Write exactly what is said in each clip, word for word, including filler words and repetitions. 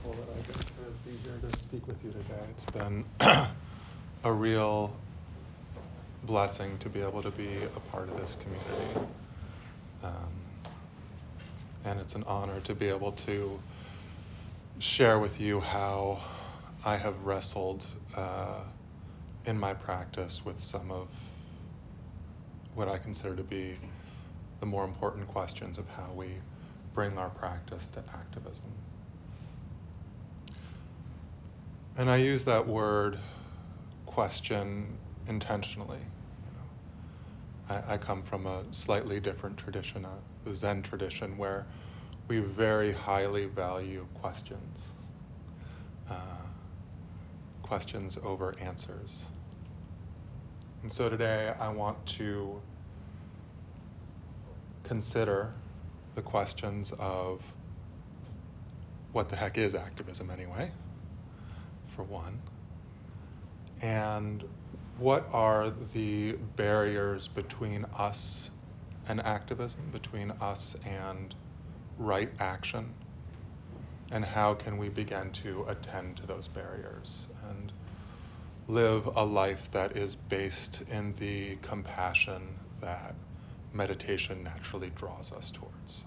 grateful that I get to be here to speak with you today. It's been a real blessing to be able to be a part of this community. Um, and it's an honor to be able to share with you how I have wrestled uh, in my practice with some of what I consider to be the more important questions of how we bring our practice to activism. And I use that word question intentionally. You know, I, I come from a slightly different tradition, a, the Zen tradition, where we very highly value questions, uh, questions over answers. And so today I want to consider the questions of what the heck is activism anyway, for one, and what are the barriers between us and activism, between us and right action, and how can we begin to attend to those barriers and live a life that is based in the compassion that meditation naturally draws us towards.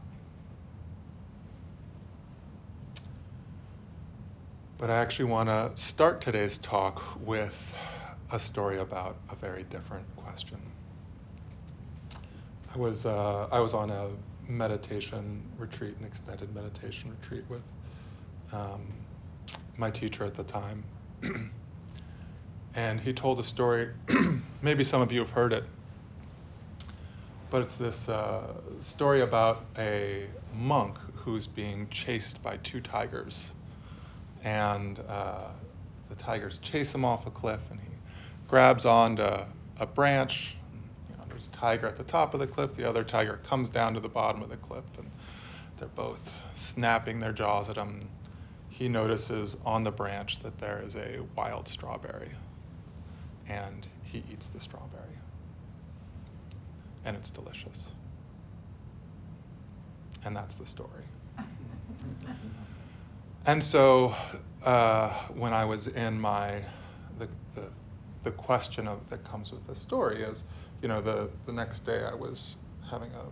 But I actually want to start today's talk with a story about a very different question. I was uh, I was on a meditation retreat, an extended meditation retreat with um, my teacher at the time. And he told a story, maybe some of you have heard it, but it's this uh, story about a monk who's being chased by two tigers. And uh, the tigers chase him off a cliff, and he grabs onto a branch. You know, there's a tiger at the top of the cliff, the other tiger comes down to the bottom of the cliff, and they're both snapping their jaws at him. He notices on the branch that there is a wild strawberry, and he eats the strawberry. And it's delicious. And that's the story. And so uh, when I was in my, the, the, the question of, that comes with the story is, you know, the, the next day I was having a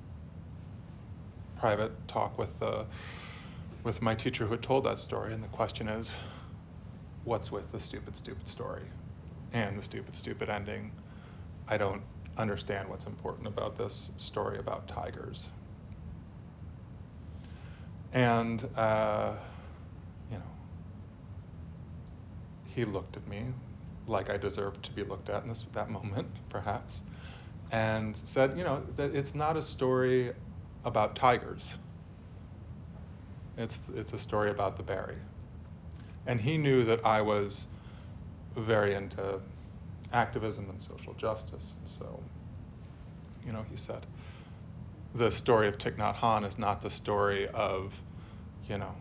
private talk with the, with my teacher who had told that story, and the question is, what's with the stupid, stupid story and the stupid, stupid ending? I don't understand what's important about this story about tigers. And, uh, you know, he looked at me like I deserved to be looked at in this, that moment, perhaps, and said, you know, that it's not a story about tigers. It's, it's a story about the berry. And he knew that I was very into activism and social justice. And so, you know, he said, the story of Thich Nhat Hanh is not the story of, you know,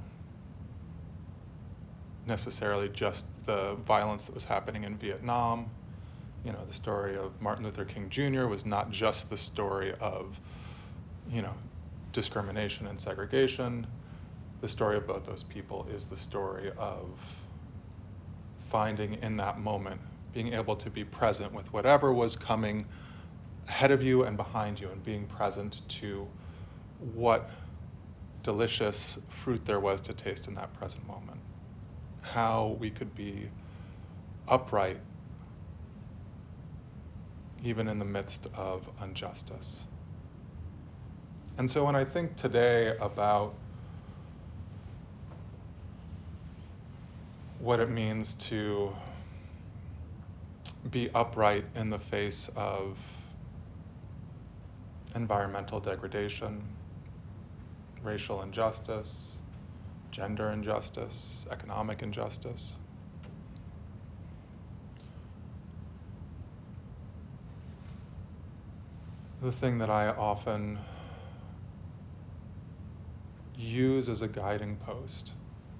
necessarily just the violence that was happening in Vietnam. You know, the story of Martin Luther King Junior was not just the story of, you know, discrimination and segregation. The story of both those people is the story of finding in that moment, being able to be present with whatever was coming ahead of you and behind you, and being present to what delicious fruit there was to taste in that present moment. How we could be upright even in the midst of injustice. And so when I think today about what it means to be upright in the face of environmental degradation, racial injustice, gender injustice, economic injustice, the thing that I often use as a guiding post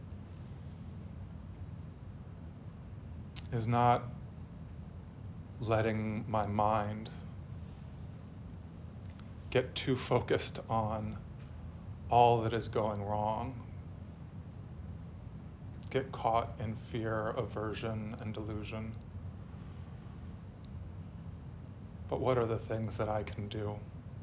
is not letting my mind get too focused on all that is going wrong, get caught in fear, aversion, and delusion. But what are the things that I can do?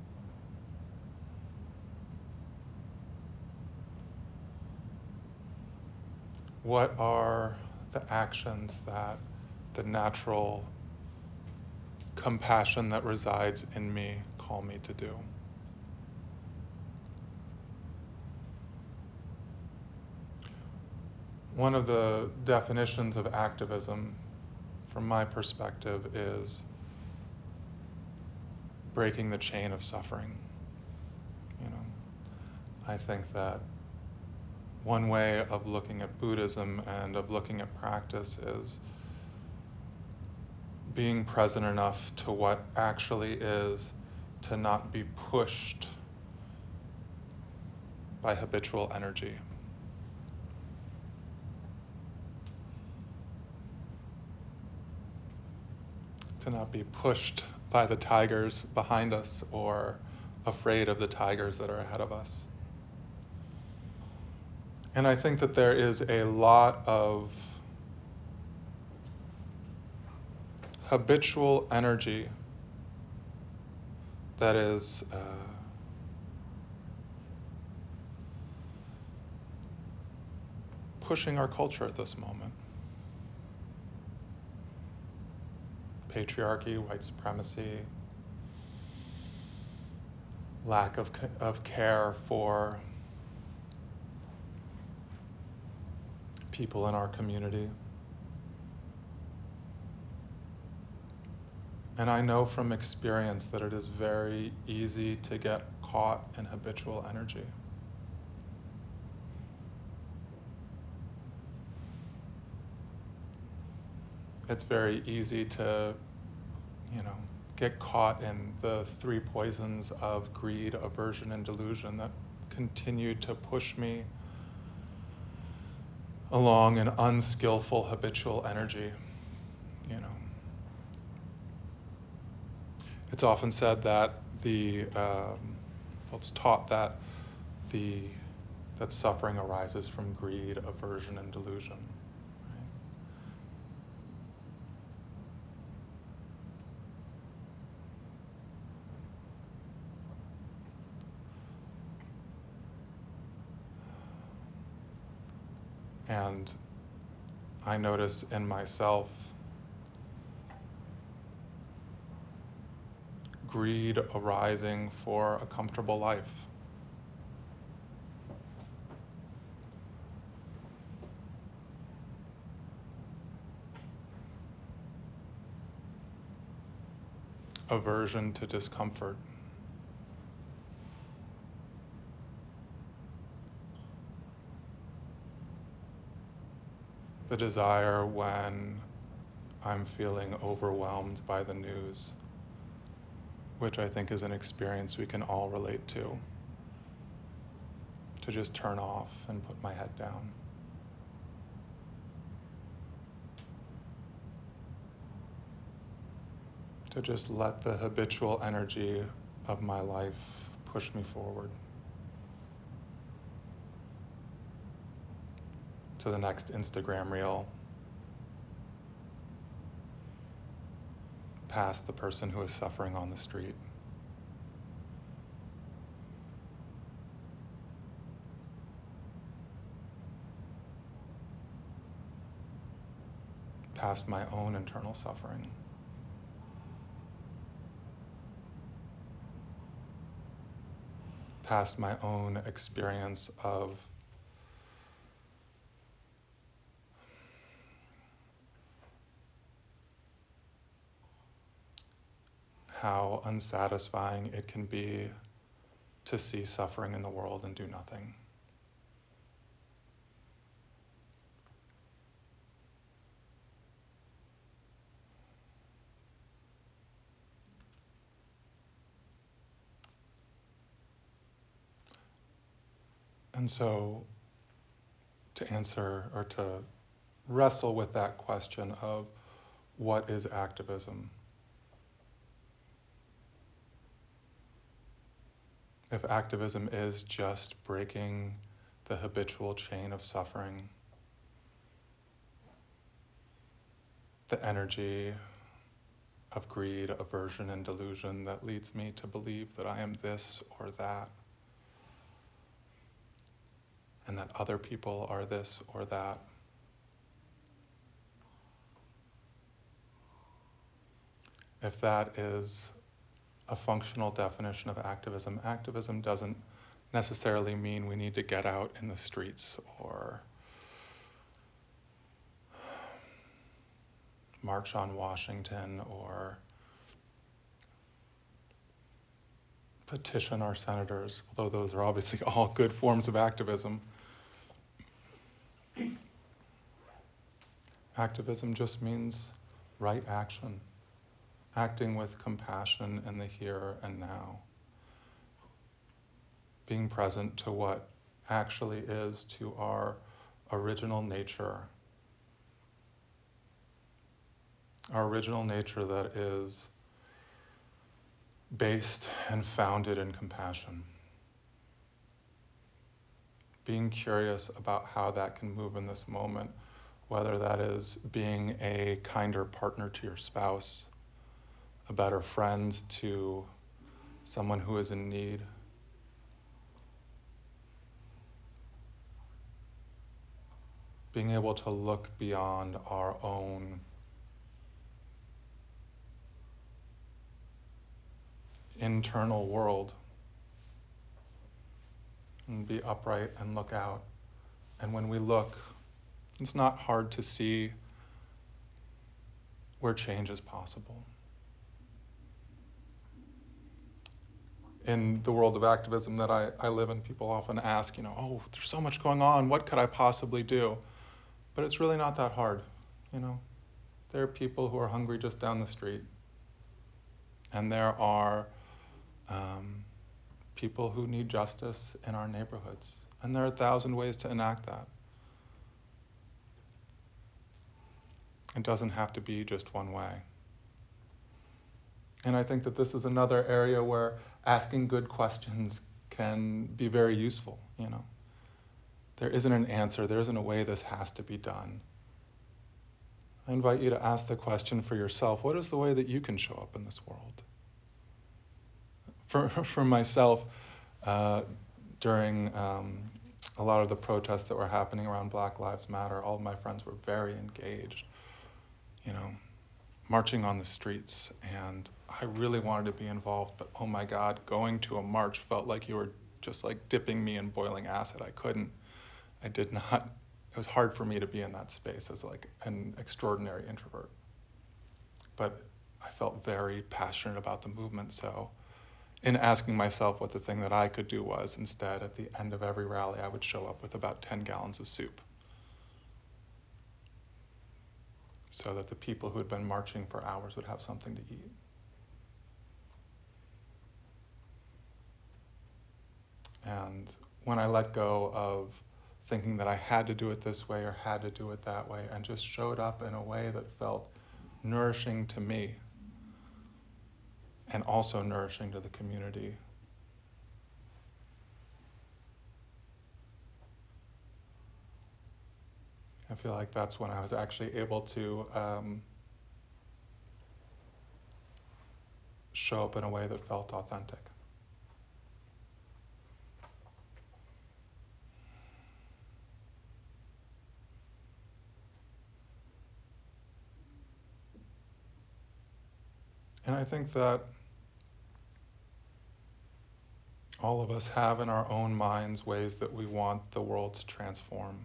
What are the actions that the natural compassion that resides in me call me to do? One of the definitions of activism, from my perspective, is breaking the chain of suffering. You know, I think that one way of looking at Buddhism and of looking at practice is being present enough to what actually is, to not be pushed by habitual energy. To not be pushed by the tigers behind us or afraid of the tigers that are ahead of us. And I think that there is a lot of habitual energy that is uh, pushing our culture at this moment. Patriarchy, white supremacy, lack of, of care for people in our community. And I know from experience that it is very easy to get caught in habitual energy. It's very easy to, you know, get caught in the three poisons of greed, aversion, and delusion that continue to push me along an unskillful habitual energy, you know. It's often said that the, um, well, it's taught that the that suffering arises from greed, aversion, and delusion. Right? And I notice in myself greed arising for a comfortable life. Aversion to discomfort. The desire when I'm feeling overwhelmed by the news, which I think is an experience we can all relate to, to just turn off and put my head down. To just let the habitual energy of my life push me forward to the next Instagram reel, past the person who is suffering on the street. Past my own internal suffering. Past my own experience of how unsatisfying it can be to see suffering in the world and do nothing. And so, to answer or to wrestle with that question of what is activism? If activism is just breaking the habitual chain of suffering, the energy of greed, aversion, and delusion that leads me to believe that I am this or that, and that other people are this or that. If that is a functional definition of activism, activism doesn't necessarily mean we need to get out in the streets or march on Washington or petition our senators, although those are obviously all good forms of activism. Activism just means right action, acting with compassion in the here and now, being present to what actually is to our original nature, our original nature that is based and founded in compassion. Being curious about how that can move in this moment, whether that is being a kinder partner to your spouse, a better friend to someone who is in need, being able to look beyond our own internal world and be upright and look out. And when we look, it's not hard to see where change is possible. In the world of activism that I, I live in, people often ask, you know, oh, there's so much going on, what could I possibly do? But it's really not that hard, you know. There are people who are hungry just down the street. And there are um, people who need justice in our neighborhoods. And there are a thousand ways to enact that. It doesn't have to be just one way. And I think that this is another area where asking good questions can be very useful, you know. There isn't an answer, there isn't a way this has to be done. I invite you to ask the question for yourself, what is the way that you can show up in this world? For, for myself, uh, during um, a lot of the protests that were happening around Black Lives Matter, all of my friends were very engaged, you know, marching on the streets, and I really wanted to be involved, but oh my God, going to a march felt like you were just like dipping me in boiling acid. I couldn't, I did not, it was hard for me to be in that space as like an extraordinary introvert. But I felt very passionate about the movement, so in asking myself what the thing that I could do was, instead, at the end of every rally, I would show up with about ten gallons of soup, so that the people who had been marching for hours would have something to eat. And when I let go of thinking that I had to do it this way or had to do it that way, and just showed up in a way that felt nourishing to me and also nourishing to the community, I feel like that's when I was actually able to um, show up in a way that felt authentic. And I think that all of us have in our own minds ways that we want the world to transform.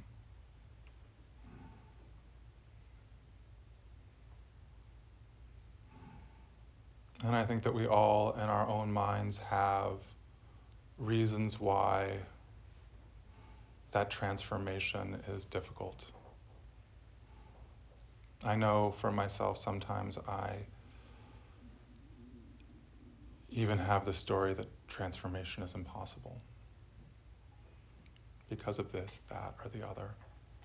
And I think that we all in our own minds have reasons why that transformation is difficult. I know for myself sometimes I even have the story that transformation is impossible because of this, that, or the other.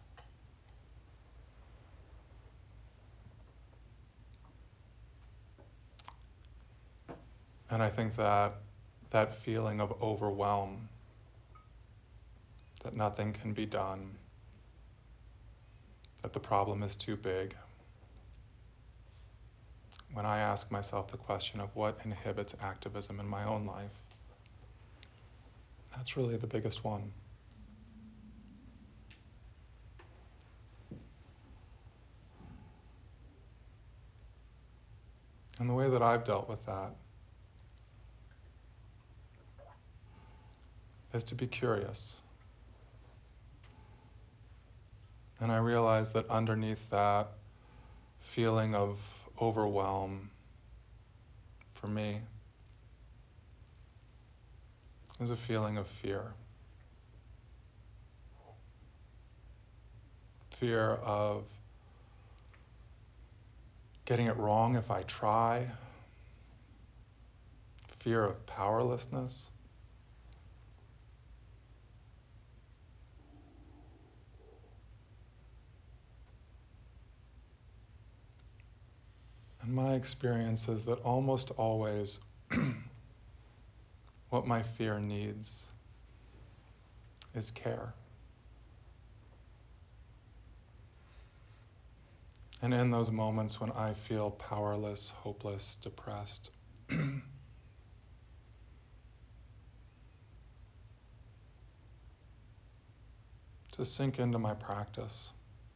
And I think that that feeling of overwhelm, that nothing can be done, that the problem is too big, when I ask myself the question of what inhibits activism in my own life. That's really the biggest one. And the way that I've dealt with that is to be curious. And I realize that underneath that feeling of overwhelm, for me, is a feeling of fear. Fear of getting it wrong if I try. Fear of powerlessness. And my experience is that almost always what my fear needs is care. And in those moments when I feel powerless, hopeless, depressed, to sink into my practice.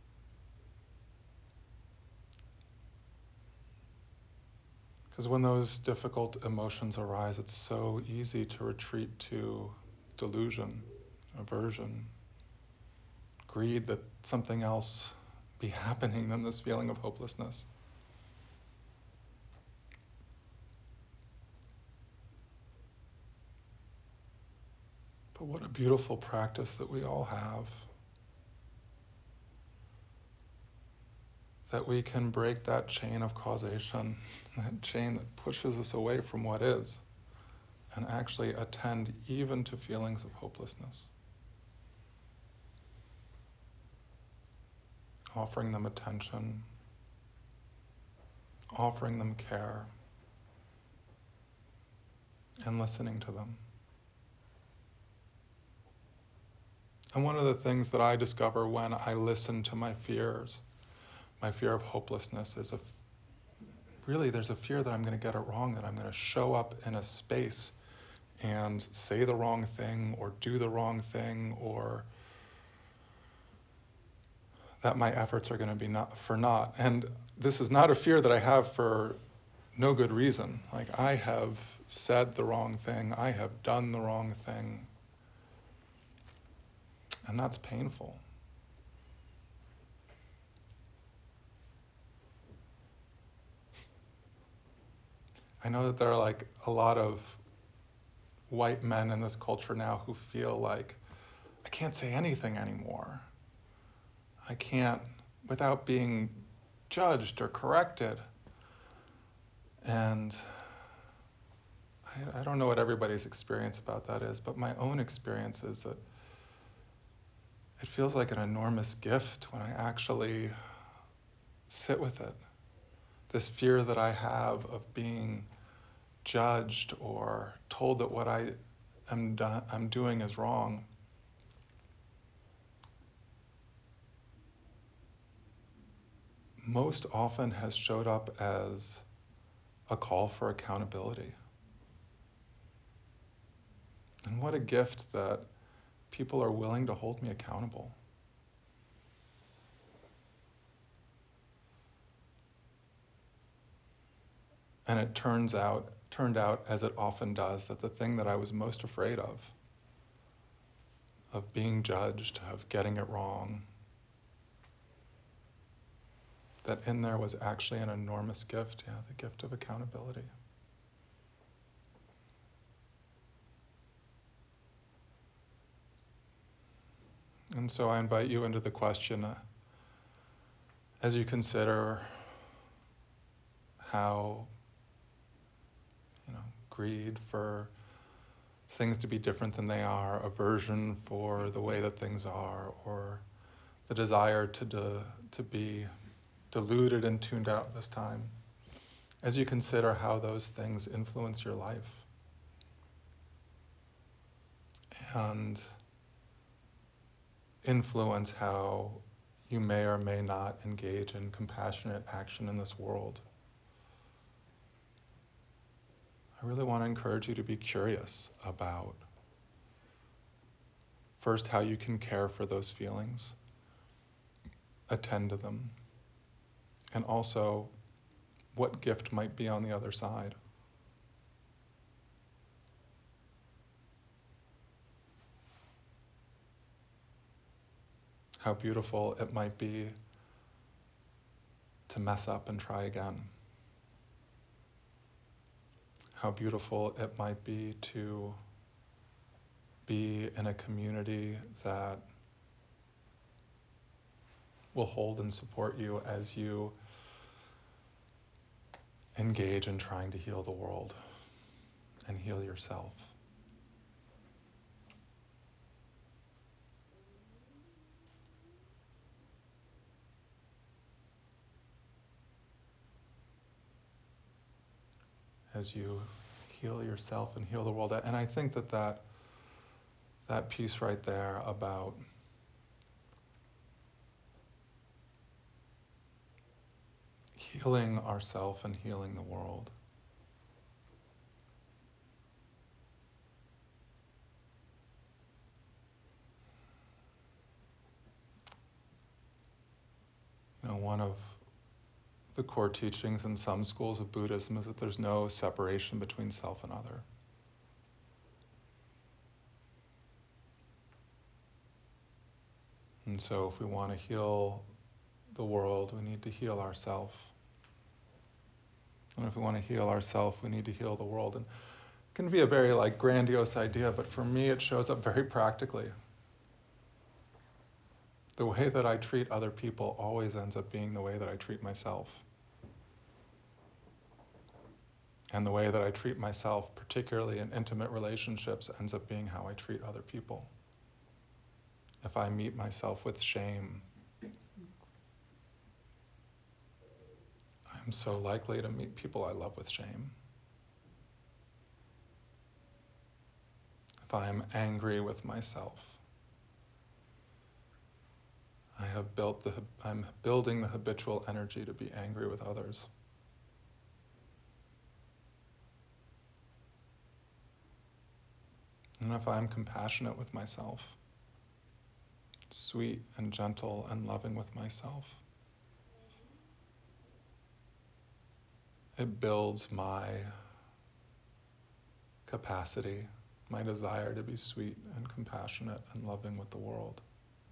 Because when those difficult emotions arise, it's so easy to retreat to delusion, aversion, greed that something else be happening than this feeling of hopelessness. But what a beautiful practice that we all have. That we can break that chain of causation, that chain that pushes us away from what is, and actually attend even to feelings of hopelessness. Offering them attention, offering them care, and listening to them. And one of the things that I discover when I listen to my fears, my fear of hopelessness, is a really there's a fear that I'm going to get it wrong, that I'm going to show up in a space and say the wrong thing or do the wrong thing, or that my efforts are going to be not for naught. And this is not a fear that I have for no good reason. Like, I have said the wrong thing, I have done the wrong thing, and that's painful. I know that there are like a lot of white men in this culture now who feel like, I can't say anything anymore. I can't, without being judged or corrected. And I, I don't know what everybody's experience about that is, but my own experience is that it feels like an enormous gift when I actually sit with it. This fear that I have of being judged or told that what I am do- I'm doing is wrong. Most often has showed up as a call for accountability. And what a gift that people are willing to hold me accountable. And it turns out, turned out, as it often does, that the thing that I was most afraid of, of being judged, of getting it wrong, that in there was actually an enormous gift, yeah, the gift of accountability. And so I invite you into the question, uh, as you consider how, you know, greed for things to be different than they are, aversion for the way that things are, or the desire to de- to be diluted and tuned out this time, as you consider how those things influence your life and influence how you may or may not engage in compassionate action in this world. I really want to encourage you to be curious about first how you can care for those feelings, attend to them, and also what gift might be on the other side. How beautiful it might be to mess up and try again. How beautiful it might be to be in a community that will hold and support you as you engage in trying to heal the world and heal yourself. As you heal yourself and heal the world. And I think that that, that piece right there about healing ourself and healing the world you know, one of the core teachings in some schools of Buddhism is that there's no separation between self and other. And so if we want to heal the world, we need to heal ourselves. And if we want to heal ourselves, we need to heal the world. And it can be a very like grandiose idea, but for me it shows up very practically. The way that I treat other people always ends up being the way that I treat myself. And the way that I treat myself, particularly in intimate relationships, ends up being how I treat other people. If I meet myself with shame, I'm so likely to meet people I love with shame. If I'm angry with myself, I have built the, I'm building the habitual energy to be angry with others. And if I'm compassionate with myself, sweet and gentle and loving with myself, it builds my capacity, my desire to be sweet and compassionate and loving with the world.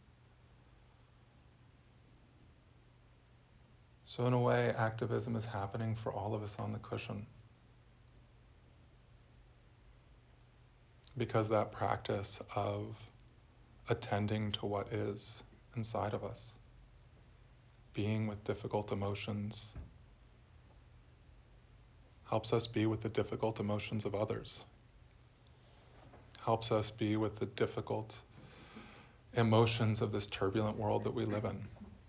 So in a way, activism is happening for all of us on the cushion. Because that practice of attending to what is inside of us, being with difficult emotions, helps us be with the difficult emotions of others, helps us be with the difficult emotions of this turbulent world that we live in.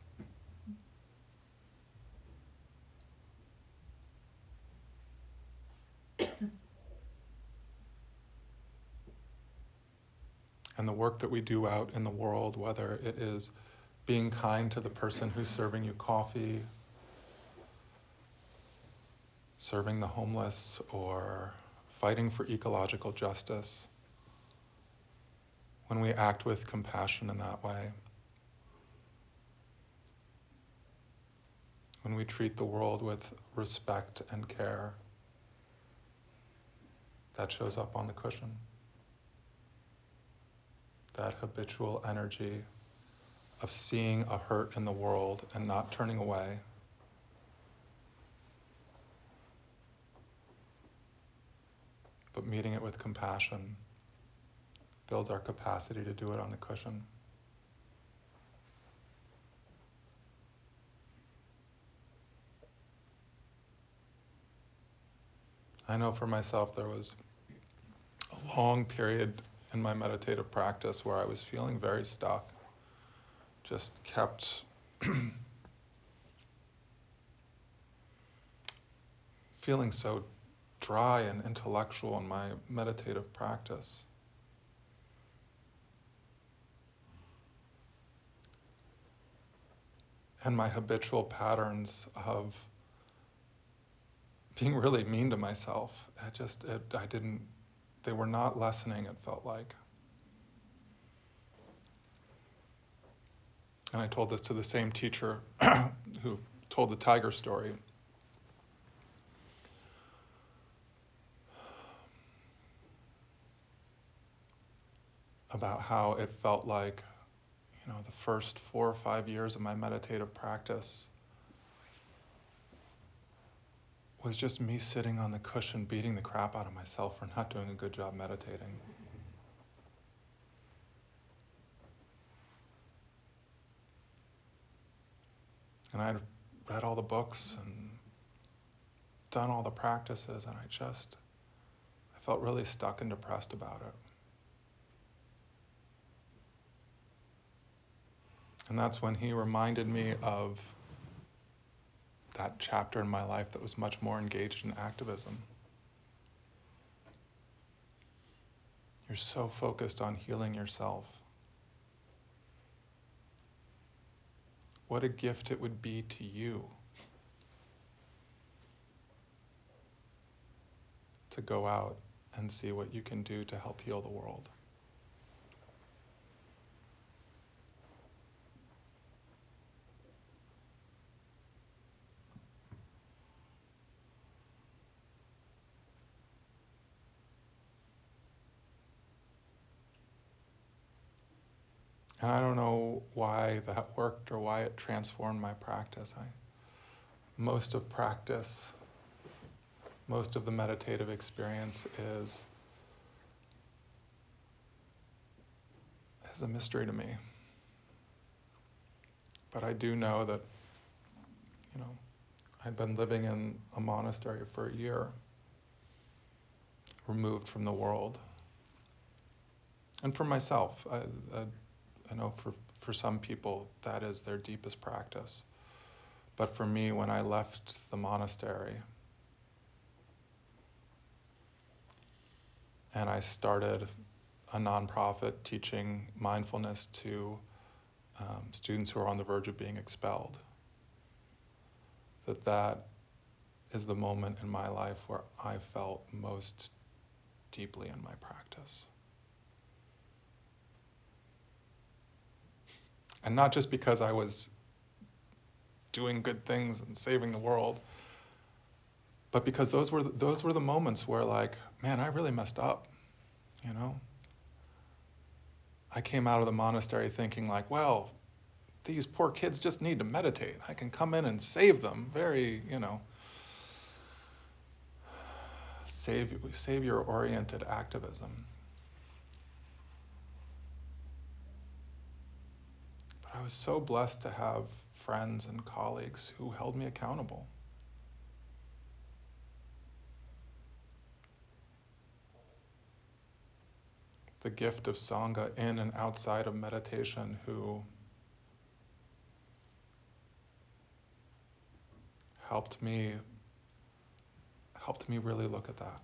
And the work that we do out in the world, whether it is being kind to the person who's serving you coffee, serving the homeless, or fighting for ecological justice, when we act with compassion in that way, when we treat the world with respect and care, that shows up on the cushion. That habitual energy of seeing a hurt in the world and not turning away, but meeting it with compassion, builds our capacity to do it on the cushion. I know for myself there was a long period in my meditative practice where I was feeling very stuck, just kept feeling so dry and intellectual in my meditative practice. And my habitual patterns of being really mean to myself. I just, it, I didn't, they were not lessening, it felt like. And I told this to the same teacher who told the tiger story. About how it felt like, you know, the first four or five years of my meditative practice was just me sitting on the cushion beating the crap out of myself for not doing a good job meditating. And I'd read all the books and done all the practices, and I just, I felt really stuck and depressed about it. And that's when he reminded me of that chapter in my life that was much more engaged in activism. You're so focused on healing yourself. What a gift it would be to you to go out and see what you can do to help heal the world. And I don't know why that worked or why it transformed my practice. I, most of practice, most of the meditative experience is, is a mystery to me. But I do know that, you know, I'd been living in a monastery for a year, removed from the world. And for myself, I, I, I know for, for some people that is their deepest practice. But for me, when I left the monastery and I started a nonprofit teaching mindfulness to um, students who are on the verge of being expelled, that that is the moment in my life where I felt most deeply in my practice. And not just because I was doing good things and saving the world, but because those were those were the moments where, like, man, I really messed up, you know? I came out of the monastery thinking like, well, these poor kids just need to meditate. I can come in and save them. Very, you know, save, savior-oriented activism. But I was so blessed to have friends and colleagues who held me accountable. The gift of Sangha in and outside of meditation who helped me helped me really look at that.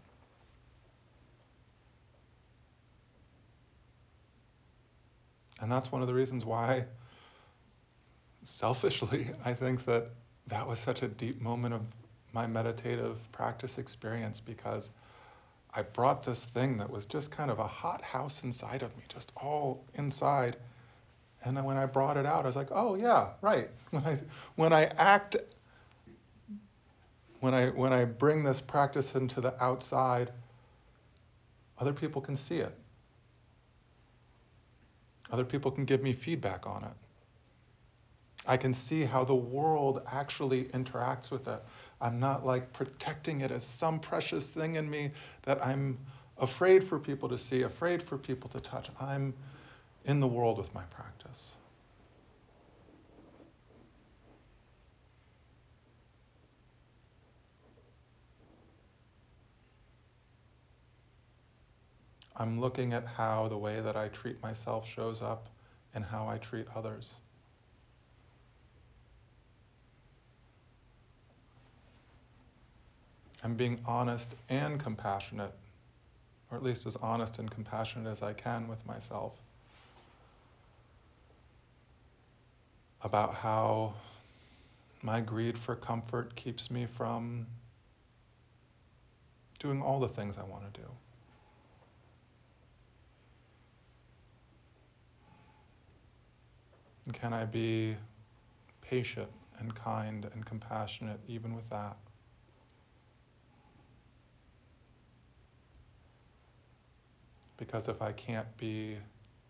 And that's one of the reasons why, selfishly, I think that that was such a deep moment of my meditative practice experience, because I brought this thing that was just kind of a hot house inside of me, just all inside. And then when I brought it out, I was like, oh yeah, right. When I when I act, when I when I bring this practice into the outside, other people can see it. Other people can give me feedback on it. I can see how the world actually interacts with it. I'm not like protecting it as some precious thing in me that I'm afraid for people to see, afraid for people to touch. I'm in the world with my practice. I'm looking at how the way that I treat myself shows up in how I treat others. I'm being honest and compassionate, or at least as honest and compassionate as I can with myself, about how my greed for comfort keeps me from doing all the things I want to do? And can I be patient and kind and compassionate even with that? Because if I can't be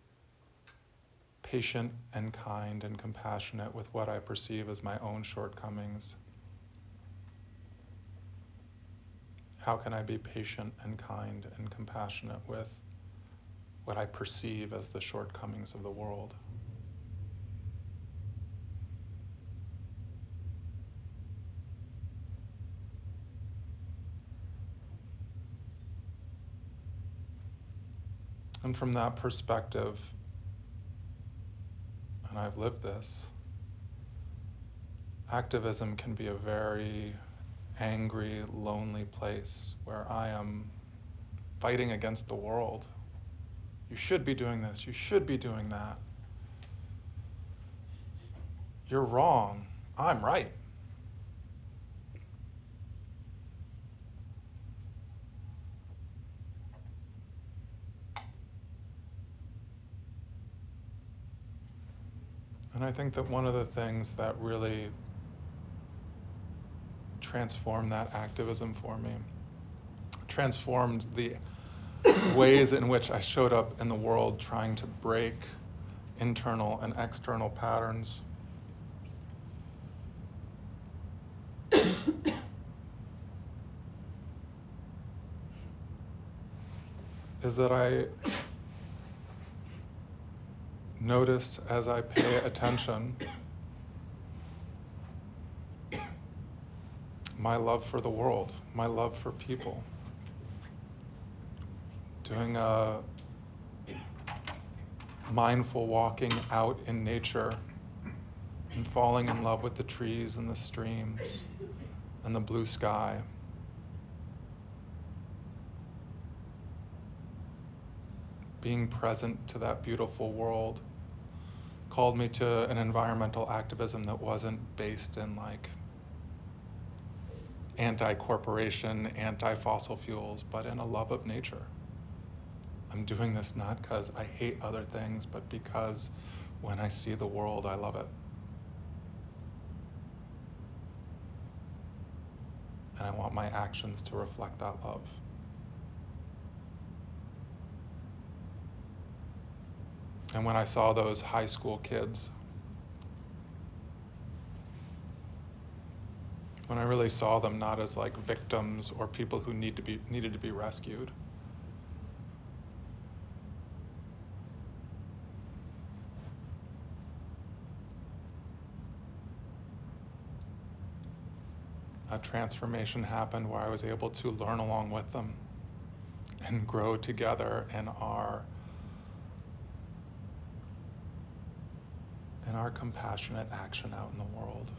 patient and kind and compassionate with what I perceive as my own shortcomings, how can I be patient and kind and compassionate with what I perceive as the shortcomings of the world? And from that perspective, and I've lived this, activism can be a very angry, lonely place where I am fighting against the world. You should be doing this. You should be doing that. You're wrong. I'm right. And I think that one of the things that really transformed that activism for me, transformed the ways in which I showed up in the world trying to break internal and external patterns, is that I notice as I pay attention my love for the world, my love for people. Doing a mindful walking out in nature and falling in love with the trees and the streams and the blue sky. Being present to that beautiful world called me to an environmental activism that wasn't based in like anti-corporation, anti-fossil fuels, but in a love of nature. I'm doing this not because I hate other things, but because when I see the world, I love it. And I want my actions to reflect that love. And when I saw those high school kids, when I really saw them not as like victims or people who need to be needed to be rescued, a transformation happened where I was able to learn along with them and grow together in our in our compassionate action out in the world.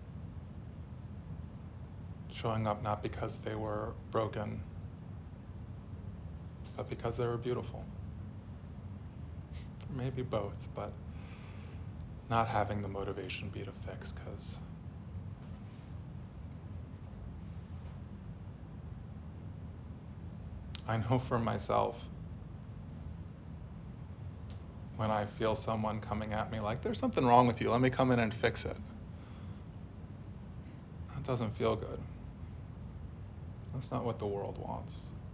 Showing up not because they were broken, but because they were beautiful. Maybe both, but not having the motivation be to fix, because I know for myself, when I feel someone coming at me like, there's something wrong with you, let me come in and fix it. That doesn't feel good. That's not what the world wants.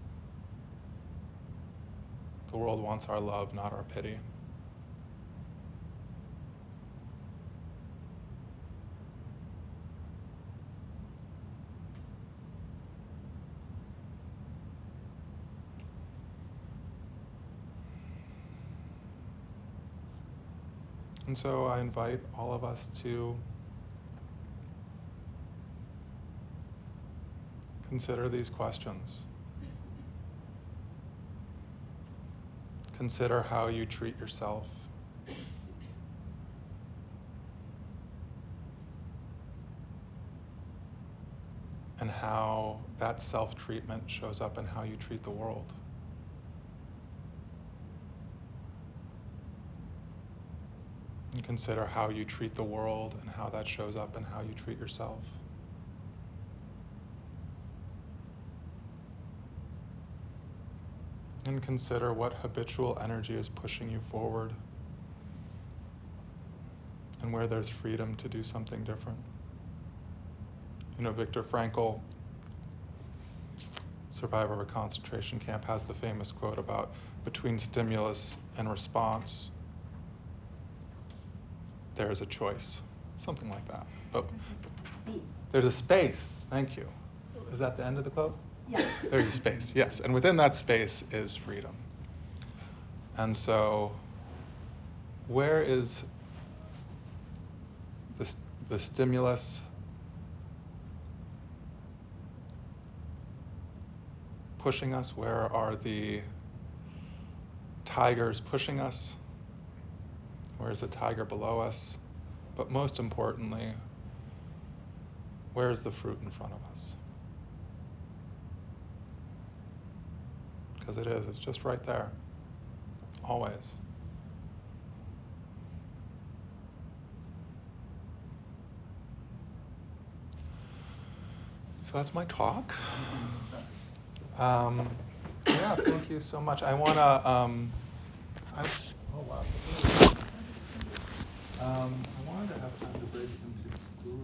The world wants our love, not our pity. And so I invite all of us to consider these questions. Consider how you treat yourself. And how that self-treatment shows up in how you treat the world. And consider how you treat the world and how that shows up in how you treat yourself. And consider what habitual energy is pushing you forward and where there's freedom to do something different. You know, Viktor Frankl, survivor of a concentration camp, has the famous quote about between stimulus and response, there is a choice. Something like that. But there's a space. Thank you. Is that the end of the quote? Yeah. There's a space, yes. And within that space is freedom. And so where is the, the stimulus pushing us? Where are the tigers pushing us? Where is the tiger below us? But most importantly, where is the fruit in front of us? Because it is, it's just right there, always. So that's my talk. Um, yeah, thank you so much. I want to, um, I, oh wow. Um, I wanted to have time to break into